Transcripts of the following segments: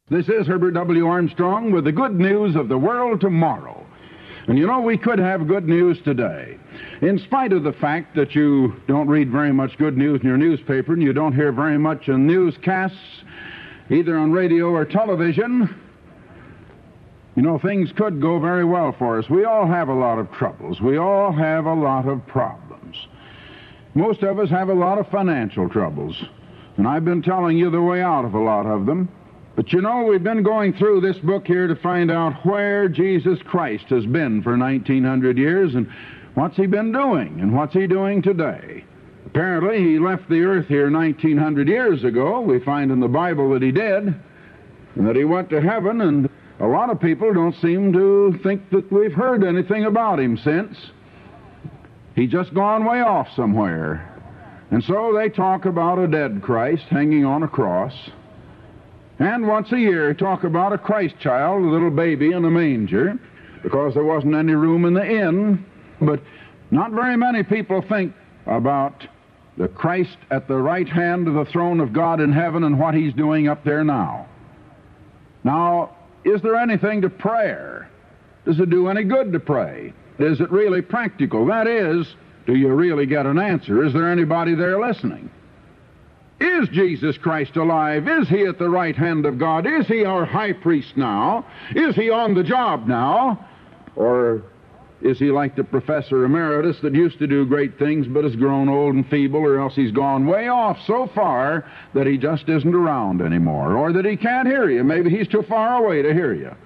This is Herbert W. Armstrong with the good news of the world tomorrow. And you know, we could have good news today. In spite of the fact that you don't read very much good news in your newspaper and you don't hear very much in newscasts, either on radio or television, you know, things could go very well for us. We all have a lot of troubles. We all have a lot of problems. Most of us have a lot of financial troubles. And I've been telling you the way out of a lot of them. But you know, we've been going through this book here to find out where Jesus Christ has been for 1900 years and what's he been doing and what's he doing today. Apparently, he left the earth here 1900 years ago. We find in the Bible that he did, and that he went to heaven, and a lot of people don't seem to think that we've heard anything about him since. He's just gone way off somewhere. And so they talk about a dead Christ hanging on a cross. And once a year talk about a Christ child, a little baby in a manger, because there wasn't any room in the inn. But not very many people think about the Christ at the right hand of the throne of God in heaven and what he's doing up there now. Now, is there anything to prayer? Does it do any good to pray? Is it really practical? That is, do you really get an answer? Is there anybody there listening? Is Jesus Christ alive? Is he at the right hand of God? Is he our high priest now? Is he on the job now? Or is he like the professor emeritus that used to do great things but has grown old and feeble, or else he's gone way off so far that he just isn't around anymore, or that he can't hear you? Maybe he's too far away to hear you.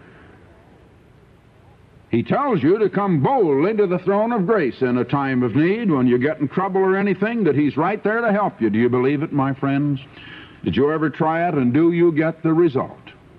He tells you to come boldly to the throne of grace in a time of need, when you get in trouble or anything, that he's right there to help you. Do you believe it, my friends? Did you ever try it, and do you get the result?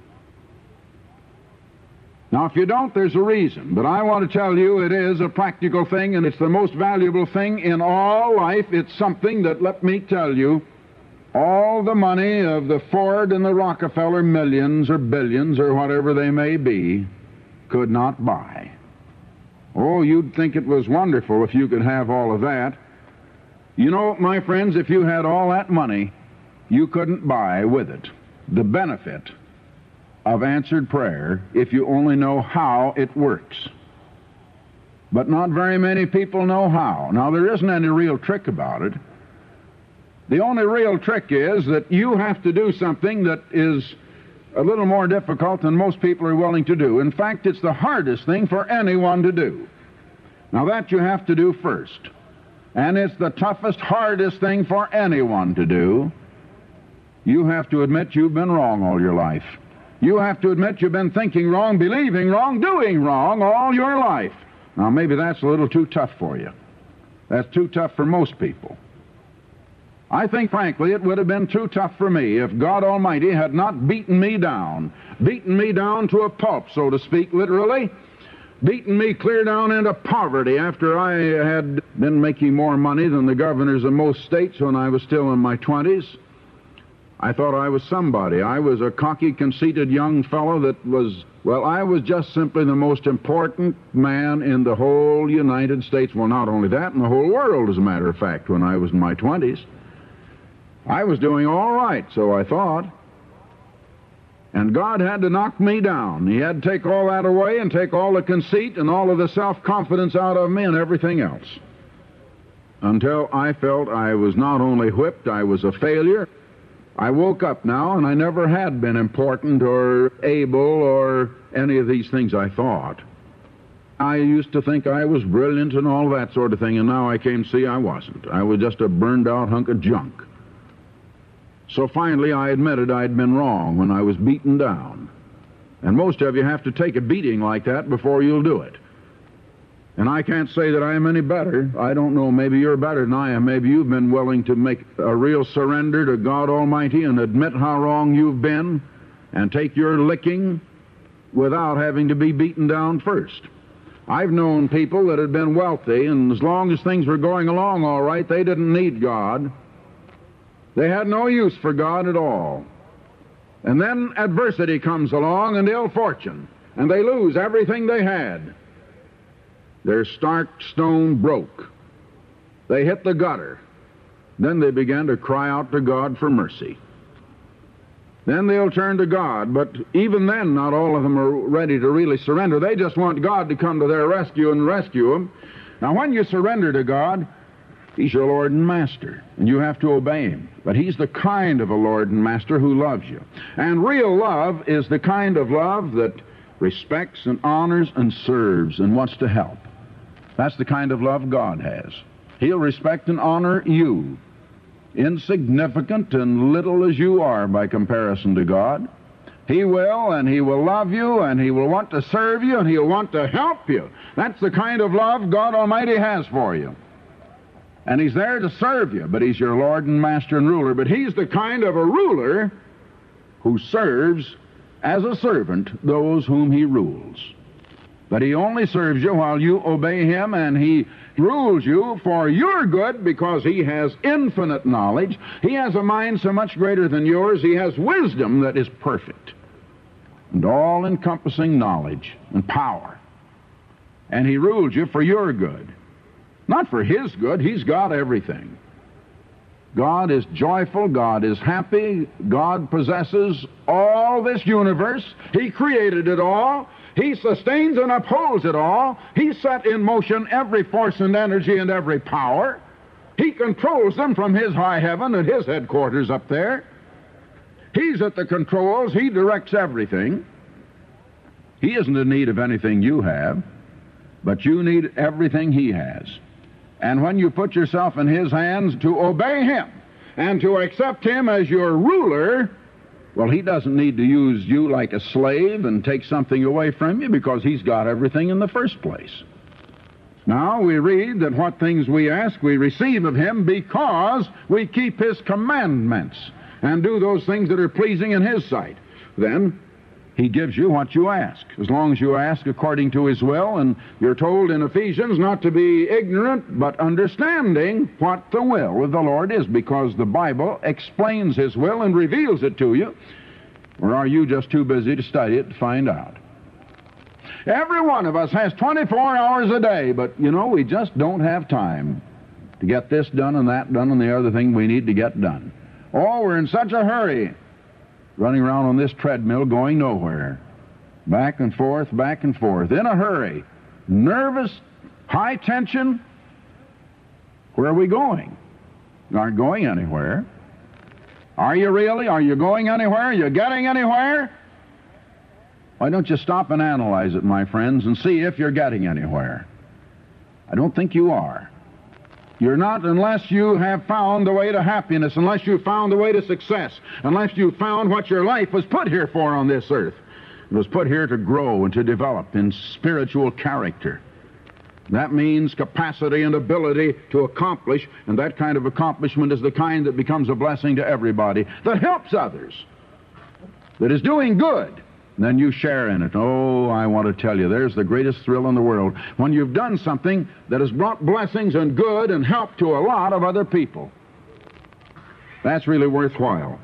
Now, if you don't, there's a reason. But I want to tell you it is a practical thing, and it's the most valuable thing in all life. It's something that, let me tell you, all the money of the Ford and the Rockefeller millions or billions or whatever they may be could not buy. Oh, you'd think it was wonderful if you could have all of that. You know, my friends, if you had all that money, you couldn't buy with it the benefit of answered prayer if you only know how it works. But not very many people know how. Now, there isn't any real trick about it. The only real trick is that you have to do something that is a little more difficult than most people are willing to do. In fact, it's the hardest thing for anyone to do. Now, that you have to do first. And it's the toughest, hardest thing for anyone to do. You have to admit you've been wrong all your life. You have to admit you've been thinking wrong, believing wrong, doing wrong all your life. Now, maybe that's a little too tough for you. That's too tough for most people. I think, frankly, it would have been too tough for me if God Almighty had not beaten me down to a pulp, so to speak, literally, beaten me clear down into poverty after I had been making more money than the governors of most states when I was still in my 20s. I thought I was somebody. I was a cocky, conceited young fellow that was, well, I was just simply the most important man in the whole United States. Well, not only that, in the whole world, as a matter of fact, when I was in my 20s. I was doing all right, so I thought. And God had to knock me down. He had to take all that away and take all the conceit and all of the self-confidence out of me and everything else. Until I felt I was not only whipped, I was a failure. I woke up now, and I never had been important or able or any of these things I thought. I used to think I was brilliant and all that sort of thing, and now I came to see I wasn't. I was just a burned-out hunk of junk. So finally I admitted I'd been wrong when I was beaten down. And most of you have to take a beating like that before you'll do it. And I can't say that I am any better. I don't know, maybe you're better than I am. Maybe you've been willing to make a real surrender to God Almighty and admit how wrong you've been and take your licking without having to be beaten down first. I've known people that had been wealthy, and as long as things were going along all right, they didn't need God. They had no use for God at all. And then adversity comes along and ill fortune, and they lose everything they had. They're stark stone broke. They hit the gutter. Then they began to cry out to God for mercy. Then they'll turn to God. But even then, not all of them are ready to really surrender. They just want God to come to their rescue and rescue them. Now, when you surrender to God, He's your Lord and Master, and you have to obey Him. But He's the kind of a Lord and Master who loves you. And real love is the kind of love that respects and honors and serves and wants to help. That's the kind of love God has. He'll respect and honor you, insignificant and little as you are by comparison to God. He will, and He will love you, and He will want to serve you, and He'll want to help you. That's the kind of love God Almighty has for you. And He's there to serve you, but He's your Lord and Master and ruler. But He's the kind of a ruler who serves as a servant those whom He rules. But He only serves you while you obey Him, and He rules you for your good because He has infinite knowledge. He has a mind so much greater than yours. He has wisdom that is perfect and all-encompassing knowledge and power. And He rules you for your good. Not for His good. He's got everything. God is joyful. God is happy. God possesses all this universe. He created it all. He sustains and upholds it all. He set in motion every force and energy and every power. He controls them from His high heaven and His headquarters up there. He's at the controls. He directs everything. He isn't in need of anything you have, but you need everything He has. And when you put yourself in His hands to obey Him and to accept Him as your ruler, well, He doesn't need to use you like a slave and take something away from you because He's got everything in the first place. Now, we read that what things we ask we receive of Him because we keep His commandments and do those things that are pleasing in His sight. Then He gives you what you ask, as long as you ask according to His will. And you're told in Ephesians not to be ignorant, but understanding what the will of the Lord is, because the Bible explains His will and reveals it to you. Or are you just too busy to study it to find out? Every one of us has 24 hours a day, but, we just don't have time to get this done and that done and the other thing we need to get done. Oh, we're in such a hurry, running around on this treadmill going nowhere. Back and forth, in a hurry. Nervous, high tension. Where are we going? You aren't going anywhere. Are you really? Are you going anywhere? Are you getting anywhere? Why don't you stop and analyze it, my friends, and see if you're getting anywhere? I don't think you are. You're not unless you have found the way to happiness, unless you've found the way to success, unless you've found what your life was put here for on this earth. It was put here to grow and to develop in spiritual character. That means capacity and ability to accomplish, and that kind of accomplishment is the kind that becomes a blessing to everybody, that helps others, that is doing good. Then you share in it. Oh, I want to tell you, there's the greatest thrill in the world when you've done something that has brought blessings and good and help to a lot of other people. That's really worthwhile.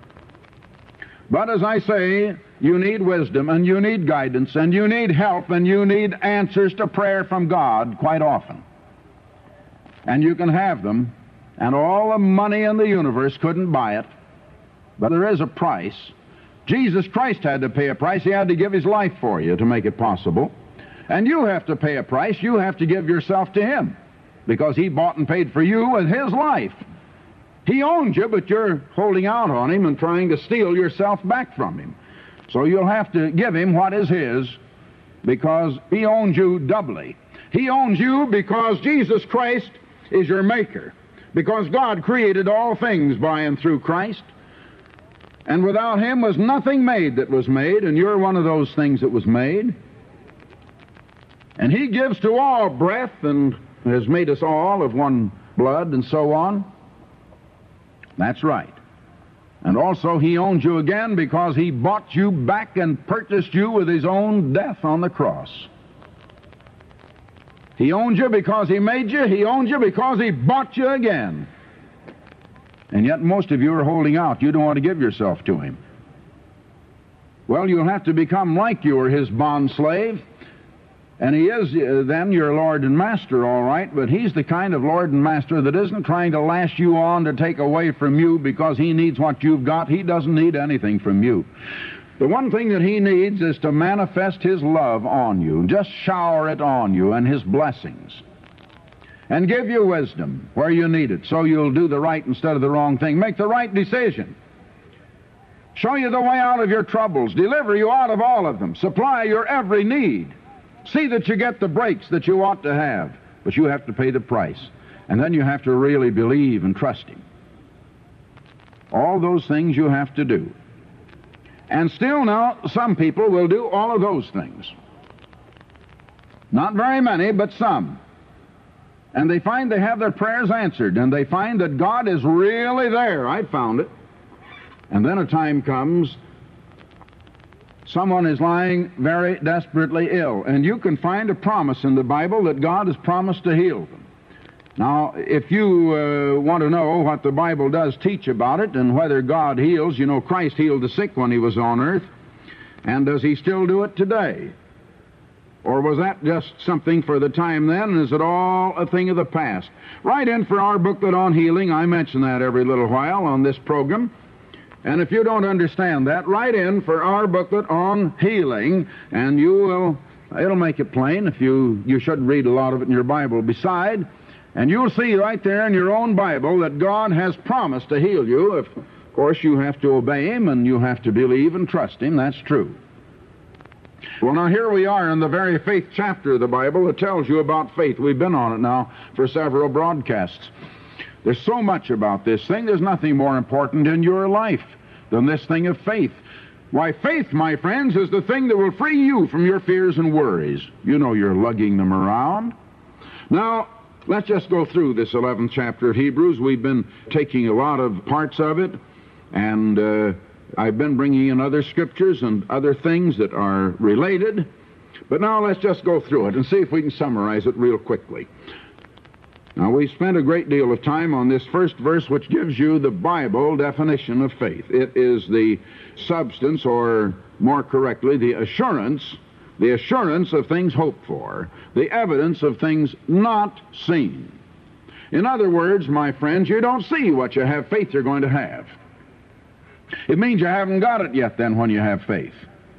But as I say, you need wisdom, and you need guidance, and you need help, and you need answers to prayer from God quite often. And you can have them, and all the money in the universe couldn't buy it. But there is a price. Jesus Christ had to pay a price. He had to give His life for you to make it possible. And you have to pay a price. You have to give yourself to Him, because He bought and paid for you with His life. He owns you, but you're holding out on Him and trying to steal yourself back from Him. So you'll have to give Him what is His, because He owns you doubly. He owns you because Jesus Christ is your maker, because God created all things by and through Christ. And without Him was nothing made that was made, and you're one of those things that was made. And He gives to all breath and has made us all of one blood and so on. That's right. And also He owns you again because He bought you back and purchased you with His own death on the cross. He owns you because He made you. He owns you because He bought you again. And yet most of you are holding out. You don't want to give yourself to Him. Well, you'll have to become like you are His bond slave And He is then your Lord and Master, all right, but He's the kind of Lord and Master that isn't trying to lash you on to take away from you because He needs what you've got. He doesn't need anything from you. The one thing that He needs is to manifest His love on you, just shower it on you, and His blessings, and give you wisdom where you need it, so you'll do the right instead of the wrong thing. Make the right decision. Show you the way out of your troubles. Deliver you out of all of them. Supply your every need. See that you get the breaks that you ought to have. But you have to pay the price. And then you have to really believe and trust Him. All those things you have to do. And still now, some people will do all of those things. Not very many, but some. And they find they have their prayers answered. And they find that God is really there. I found it. And then a time comes, someone is lying very desperately ill, and you can find a promise in the Bible that God has promised to heal them. Now, if you want to know what the Bible does teach about it and whether God heals, you know Christ healed the sick when He was on earth, and does He still do it today? Or was that just something for the time then, and is it all a thing of the past? Write in for our booklet on healing. I mention that every little while on this program. And if you don't understand that, write in for our booklet on healing, and it'll make it plain. If you should read a lot of it in your Bible beside, and you'll see right there in your own Bible that God has promised to heal you. Of course, you have to obey Him, and you have to believe and trust Him. That's true. Well, now here we are in the very faith chapter of the Bible that tells you about faith. We've been on it now for several broadcasts. There's so much about this thing. There's nothing more important in your life than this thing of faith. Why, faith, my friends, is the thing that will free you from your fears and worries. You know you're lugging them around. Now, let's just go through this 11th chapter of Hebrews. We've been taking a lot of parts of it, and I've been bringing in other scriptures and other things that are related. But now let's just go through it and see if we can summarize it real quickly. Now, we spent a great deal of time on this first verse, which gives you the Bible definition of faith. It is the substance, or more correctly, the assurance of things hoped for, the evidence of things not seen. In other words, my friends, you don't see what you have faith you're going to have. It means you haven't got it yet then when you have faith.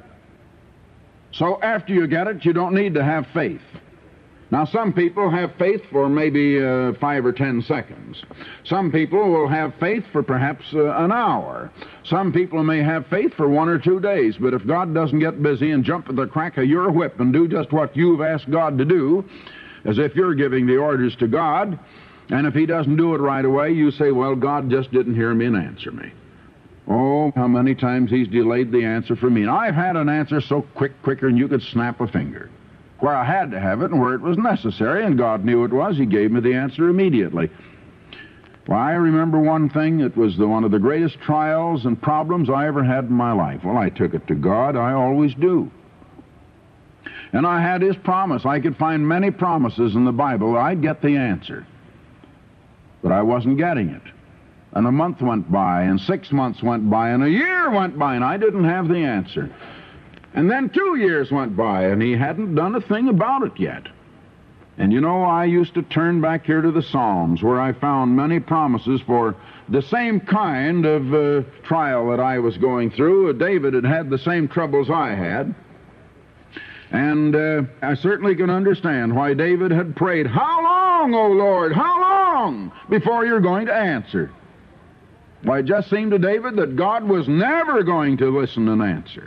So after you get it, you don't need to have faith. Now, some people have faith for maybe 5 or 10 seconds. Some people will have faith for perhaps an hour. Some people may have faith for 1 or 2 days. But if God doesn't get busy and jump at the crack of your whip and do just what you've asked God to do, as if you're giving the orders to God, and if He doesn't do it right away, you say, well, God just didn't hear me and answer me. Oh, how many times He's delayed the answer for me. And I've had an answer so quicker than you could snap a finger. Where I had to have it and where it was necessary, and God knew it was. He gave me the answer immediately. Well, I remember one thing. It was one of the greatest trials and problems I ever had in my life. Well, I took it to God. I always do. And I had His promise. I could find many promises in the Bible that I'd get the answer. But I wasn't getting it. And a month went by, and 6 months went by, and a year went by, and I didn't have the answer. And then 2 years went by, and He hadn't done a thing about it yet. And you know, I used to turn back here to the Psalms, where I found many promises for the same kind of trial that I was going through. David had had the same troubles I had. And I certainly can understand why David had prayed, "How long, O Lord, how long before you're going to answer?" Why, it just seemed to David that God was never going to listen and answer.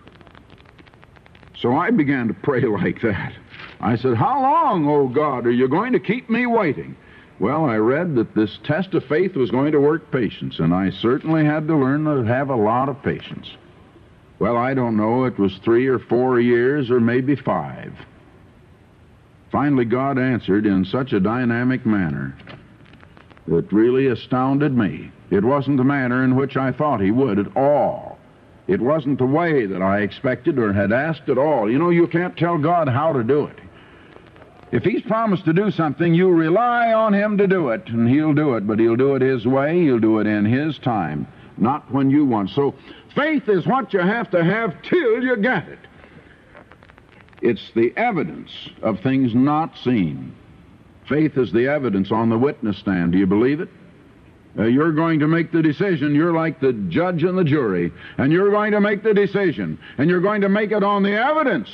So I began to pray like that. I said, "How long, O God, are you going to keep me waiting?" Well, I read that this test of faith was going to work patience, and I certainly had to learn to have a lot of patience. Well, I don't know, it was 3 or 4 years or maybe 5. Finally, God answered in such a dynamic manner that really astounded me. It wasn't the manner in which I thought He would at all. It wasn't the way that I expected or had asked at all. You know, you can't tell God how to do it. If He's promised to do something, you rely on Him to do it, and He'll do it, but He'll do it His way, He'll do it in His time, not when you want. So faith is what you have to have till you get it. It's the evidence of things not seen. Faith is the evidence on the witness stand. Do you believe it? You're going to make the decision. You're like the judge and the jury, and you're going to make the decision, and you're going to make it on the evidence.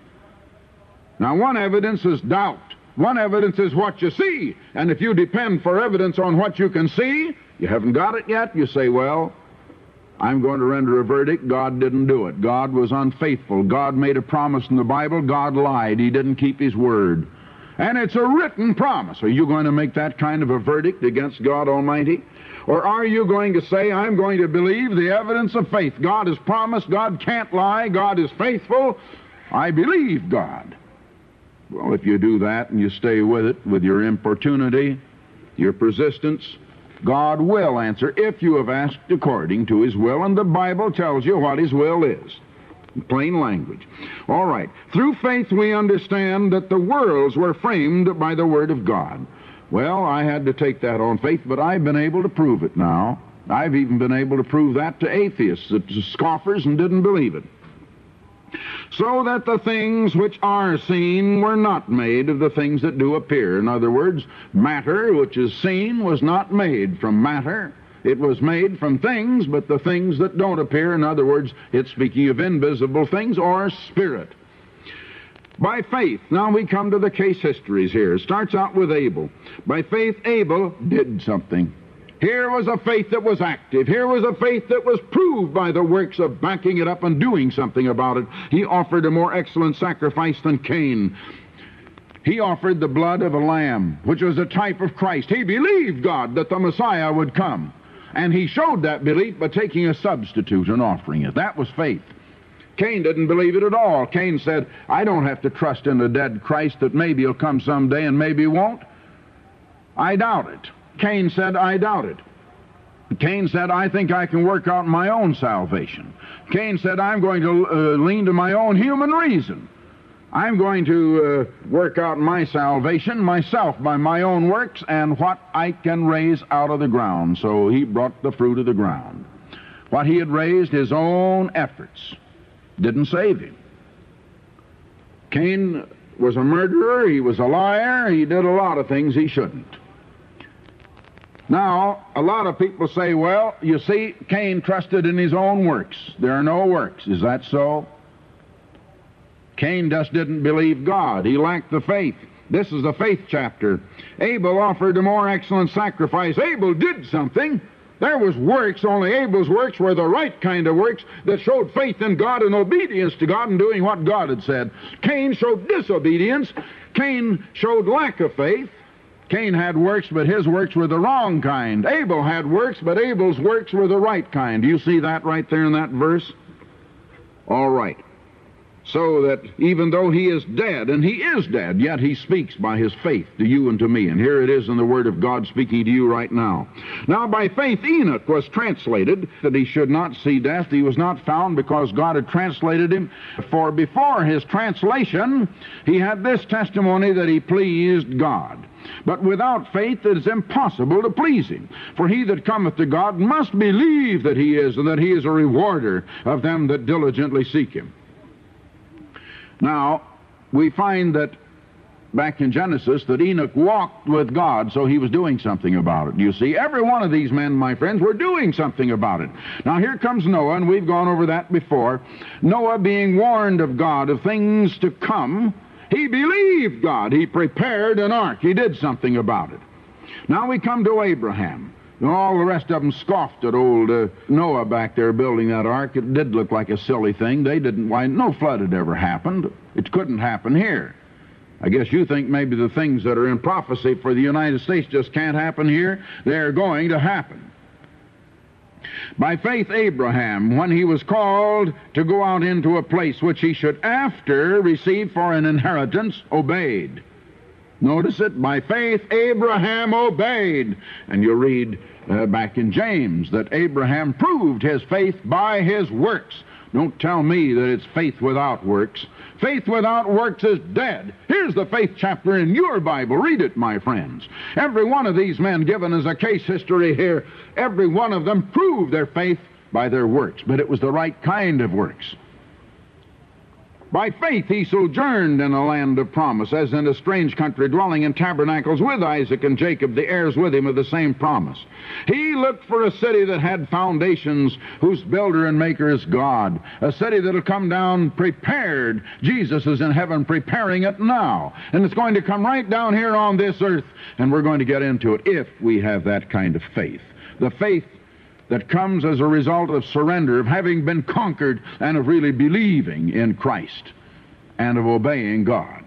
Now, one evidence is doubt. One evidence is what you see, and if you depend for evidence on what you can see, you haven't got it yet, you say, well, I'm going to render a verdict. God didn't do it. God was unfaithful. God made a promise in the Bible. God lied. He didn't keep his word. And it's a written promise. Are you going to make that kind of a verdict against God Almighty? Or are you going to say, I'm going to believe the evidence of faith? God has promised. God can't lie. God is faithful. I believe God. Well, if you do that and you stay with it, with your importunity, your persistence, God will answer if you have asked according to his will, and the Bible tells you what his will is. In plain language. All right. Through faith we understand that the worlds were framed by the Word of God. Well, I had to take that on faith, but I've been able to prove it now. I've even been able to prove that to atheists, to scoffers, and didn't believe it. So that the things which are seen were not made of the things that do appear. In other words, matter which is seen was not made from matter. It was made from things, but the things that don't appear, in other words, it's speaking of invisible things or spirit. By faith, now we come to the case histories here. It starts out with Abel. By faith, Abel did something. Here was a faith that was active. Here was a faith that was proved by the works of backing it up and doing something about it. He offered a more excellent sacrifice than Cain. He offered the blood of a lamb, which was a type of Christ. He believed God that the Messiah would come. And he showed that belief by taking a substitute and offering it. That was faith. Cain didn't believe it at all. Cain said, I don't have to trust in a dead Christ that maybe he'll come someday and maybe won't. I doubt it. Cain said, I doubt it. Cain said, I think I can work out my own salvation. Cain said, I'm going to lean to my own human reason. I'm going to work out my salvation myself by my own works and what I can raise out of the ground. So he brought the fruit of the ground. What he had raised, his own efforts, didn't save him. Cain was a murderer, he was a liar, he did a lot of things he shouldn't. Now, a lot of people say, well, you see, Cain trusted in his own works. There are no works. Is that so? Cain just didn't believe God. He lacked the faith. This is the faith chapter. Abel offered a more excellent sacrifice. Abel did something. There was works, only Abel's works were the right kind of works that showed faith in God and obedience to God and doing what God had said. Cain showed disobedience. Cain showed lack of faith. Cain had works, but his works were the wrong kind. Abel had works, but Abel's works were the right kind. Do you see that right there in that verse? All right. So that even though he is dead, and he is dead, yet he speaks by his faith to you and to me. And here it is in the Word of God speaking to you right now. Now by faith Enoch was translated that he should not see death. He was not found because God had translated him. For before his translation, he had this testimony that he pleased God. But without faith it is impossible to please him. For he that cometh to God must believe that he is, and that he is a rewarder of them that diligently seek him. Now, we find that back in Genesis that Enoch walked with God, so he was doing something about it. You see, every one of these men, my friends, were doing something about it. Now, here comes Noah, and we've gone over that before. Noah, being warned of God of things to come, he believed God. He prepared an ark. He did something about it. Now we come to Abraham. And all the rest of them scoffed at old Noah back there building that ark. It did look like a silly thing. They didn't, why, no flood had ever happened. It couldn't happen here. I guess you think maybe the things that are in prophecy for the United States just can't happen here. They're going to happen. By faith Abraham, when he was called to go out into a place which he should after receive for an inheritance, obeyed. Notice it, by faith Abraham obeyed. And you read back in James that Abraham proved his faith by his works. Don't tell me that it's faith without works. Faith without works is dead. Here's the faith chapter in your Bible. Read it, my friends. Every one of these men given as a case history here, every one of them proved their faith by their works, but it was the right kind of works. By faith he sojourned in a land of promise, as in a strange country, dwelling in tabernacles with Isaac and Jacob, the heirs with him of the same promise. He looked for a city that had foundations, whose builder and maker is God. A city that will come down prepared. Jesus is in heaven preparing it now. And it's going to come right down here on this earth, and we're going to get into it if we have that kind of faith. The faith that comes as a result of surrender, of having been conquered, and of really believing in Christ, and of obeying God.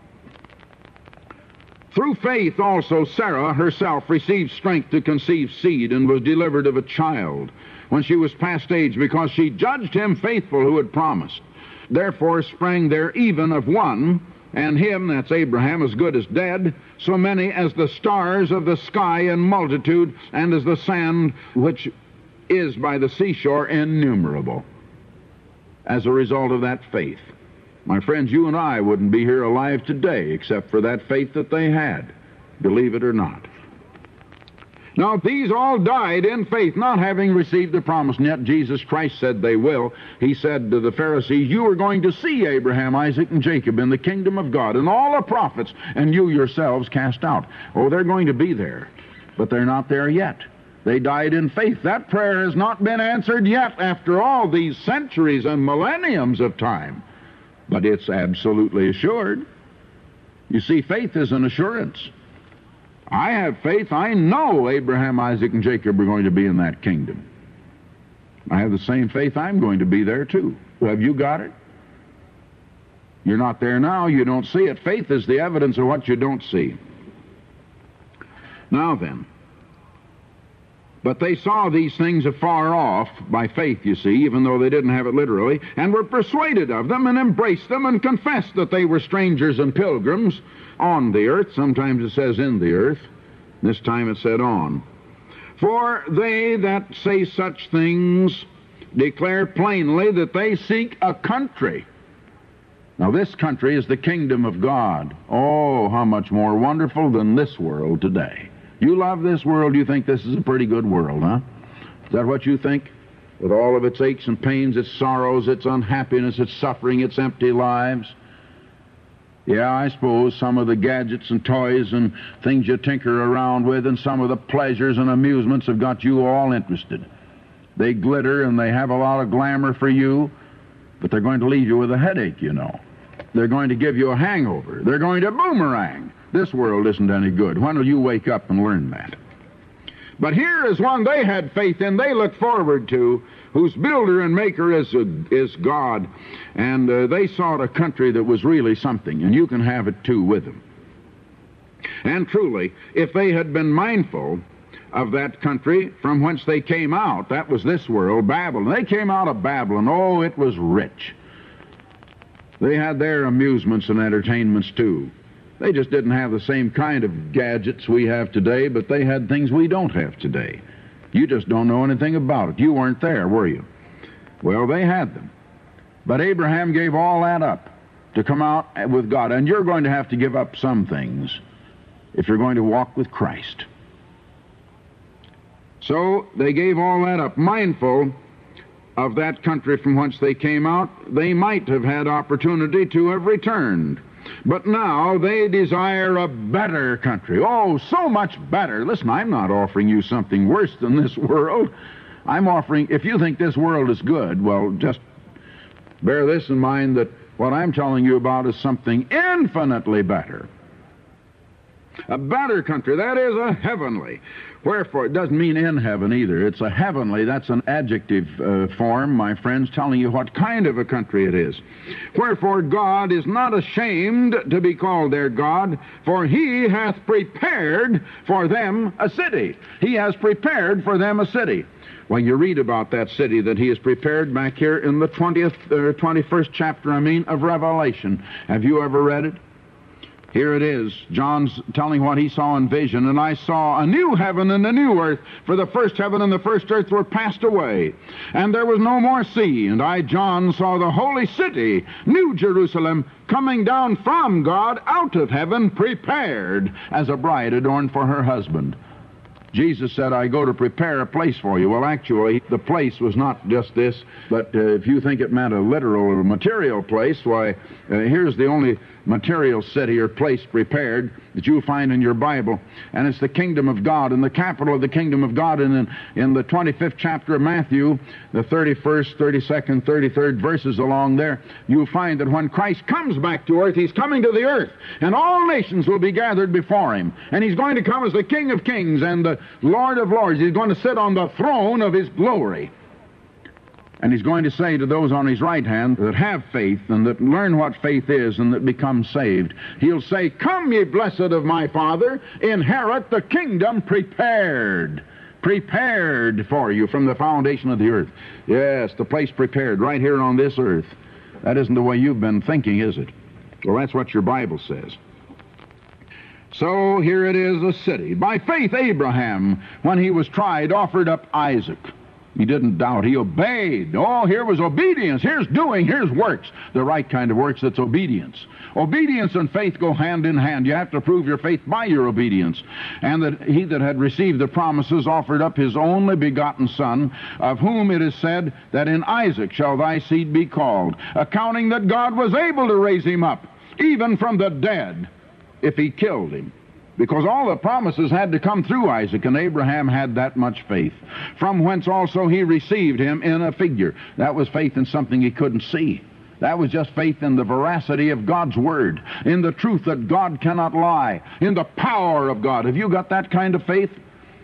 Through faith also Sarah herself received strength to conceive seed, and was delivered of a child when she was past age, because she judged him faithful who had promised. Therefore sprang there even of one, and him, that's Abraham, as good as dead, so many as the stars of the sky in multitude, and as the sand which is by the seashore innumerable. As a result of that faith. My friends, you and I wouldn't be here alive today except for that faith that they had, believe it or not. Now, these all died in faith, not having received the promise, and yet Jesus Christ said they will. He said to the Pharisees, you are going to see Abraham, Isaac, and Jacob in the kingdom of God, and all the prophets, and you yourselves cast out. Oh, they're going to be there, but they're not there yet. They died in faith. That prayer has not been answered yet after all these centuries and millenniums of time. But it's absolutely assured. You see, faith is an assurance. I have faith. I know Abraham, Isaac, and Jacob are going to be in that kingdom. I have the same faith I'm going to be there too. Have you got it? You're not there now. You don't see it. Faith is the evidence of what you don't see. Now then, but they saw these things afar off by faith, you see, even though they didn't have it literally, and were persuaded of them, and embraced them, and confessed that they were strangers and pilgrims on the earth. Sometimes it says in the earth. This time it said on. For they that say such things declare plainly that they seek a country. Now this country is the kingdom of God. Oh, how much more wonderful than this world today. You love this world, you think this is a pretty good world, huh? Is that what you think? With all of its aches and pains, its sorrows, its unhappiness, its suffering, its empty lives? Yeah, I suppose some of the gadgets and toys and things you tinker around with, and some of the pleasures and amusements have got you all interested. They glitter and they have a lot of glamour for you, but they're going to leave you with a headache, you know. They're going to give you a hangover. They're going to boomerang. This world isn't any good. When will you wake up and learn that? But here is one they had faith in, they looked forward to, whose builder and maker is God. And they sought a country that was really something, and you can have it too with them. And truly, if they had been mindful of that country from whence they came out, that was this world, Babylon. They came out of Babylon. Oh, it was rich. They had their amusements and entertainments too. They just didn't have the same kind of gadgets we have today, but they had things we don't have today. You just don't know anything about it. You weren't there, were you? Well, they had them. But Abraham gave all that up to come out with God. And you're going to have to give up some things if you're going to walk with Christ. So they gave all that up, mindful of that country from whence they came out. They might have had opportunity to have returned. But now they desire a better country. Oh, so much better. Listen, I'm not offering you something worse than this world. I'm offering, if you think this world is good, well, just bear this in mind, that what I'm telling you about is something infinitely better. A better country, that is a heavenly. Wherefore, it doesn't mean in heaven either. It's a heavenly, that's an adjective form, my friends, telling you what kind of a country it is. Wherefore, God is not ashamed to be called their God, for he hath prepared for them a city. He has prepared for them a city. Well, you read about that city that he has prepared back here in the 21st chapter, of Revelation. Have you ever read it? Here it is. John's telling what he saw in vision. And I saw a new heaven and a new earth, for the first heaven and the first earth were passed away, and there was no more sea. And I, John, saw the holy city, New Jerusalem, coming down from God out of heaven, prepared as a bride adorned for her husband. Jesus said, I go to prepare a place for you. Well, actually, the place was not just this, but if you think it meant a literal or material place, why, here's the only material city or place prepared that you'll find in your Bible, and it's the kingdom of God, and the capital of the kingdom of God. And in the 25th chapter of Matthew, the 31st, 32nd, 33rd verses along there, you'll find that when Christ comes back to earth, he's coming to the earth, and all nations will be gathered before him, and he's going to come as the King of kings and the Lord of lords. He's going to sit on the throne of his glory. And he's going to say to those on his right hand that have faith and that learn what faith is and that become saved, he'll say, come, ye blessed of my Father, inherit the kingdom prepared for you from the foundation of the earth. Yes, the place prepared right here on this earth. That isn't the way you've been thinking, is it? Well, that's what your Bible says. So here it is, a city. By faith, Abraham, when he was tried, offered up Isaac. He didn't doubt. He obeyed. Oh, here was obedience. Here's doing. Here's works. The right kind of works, that's obedience. Obedience and faith go hand in hand. You have to prove your faith by your obedience. And that he that had received the promises offered up his only begotten Son, of whom it is said that in Isaac shall thy seed be called, accounting that God was able to raise him up, even from the dead, if he killed him. Because all the promises had to come through Isaac, and Abraham had that much faith. From whence also he received him in a figure. That was faith in something he couldn't see. That was just faith in the veracity of God's Word, in the truth that God cannot lie, in the power of God. Have you got that kind of faith?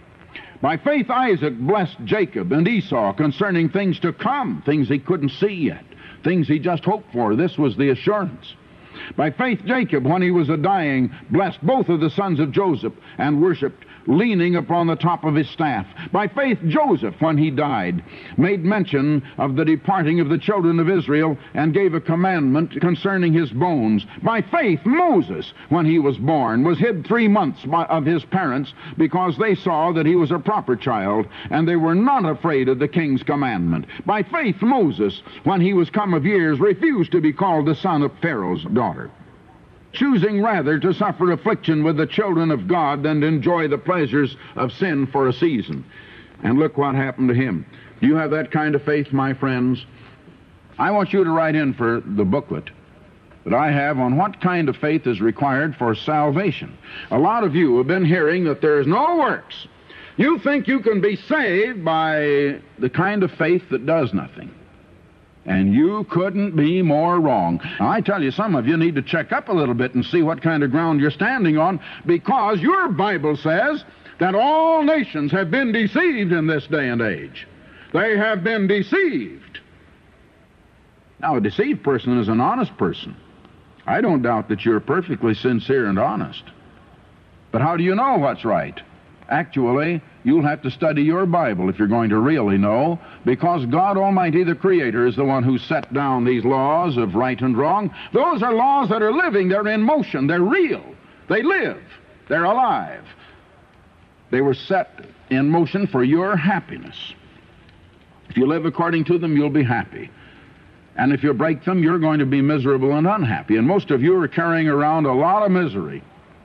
By faith Isaac blessed Jacob and Esau concerning things to come, things he couldn't see yet, things he just hoped for. This was the assurance. By faith Jacob, when he was a-dying, blessed both of the sons of Joseph and worshipped, leaning upon the top of his staff. By faith Joseph, when he died, made mention of the departing of the children of Israel and gave a commandment concerning his bones. By faith Moses, when he was born, was hid 3 months of his parents, because they saw that he was a proper child, and they were not afraid of the king's commandment. By faith Moses, when he was come of years, refused to be called the son of Pharaoh's daughter, choosing rather to suffer affliction with the children of God than to enjoy the pleasures of sin for a season. And look what happened to him. Do you have that kind of faith, my friends? I want you to write in for the booklet that I have on what kind of faith is required for salvation. A lot of you have been hearing that there is no works. You think you can be saved by the kind of faith that does nothing. And you couldn't be more wrong. Now, I tell you, some of you need to check up a little bit and see what kind of ground you're standing on, because your Bible says that all nations have been deceived in this day and age. They have been deceived. Now, a deceived person is an honest person. I don't doubt that you're perfectly sincere and honest. But how do you know what's right? Actually, you'll have to study your Bible if you're going to really know, because God Almighty, the Creator, is the one who set down these laws of right and wrong. Those are laws that are living, they're in motion, they're real, they live, they're alive. They were set in motion for your happiness. If you live according to them, you'll be happy. And if you break them, you're going to be miserable and unhappy. And most of you are carrying around a lot of misery,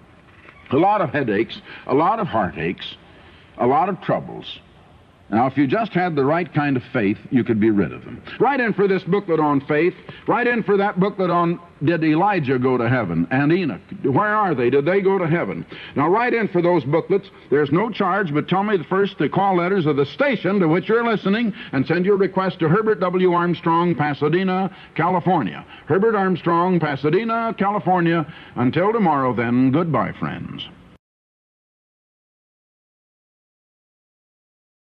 a lot of headaches, a lot of heartaches, a lot of troubles. Now, if you just had the right kind of faith, you could be rid of them. Write in for this booklet on faith. Write in for that booklet on, did Elijah go to heaven? And Enoch. Where are they? Did they go to heaven? Now, write in for those booklets. There's no charge, but tell me first the call letters of the station to which you're listening, and send your request to Herbert W. Armstrong, Pasadena, California. Herbert Armstrong, Pasadena, California. Until tomorrow, then, goodbye, friends.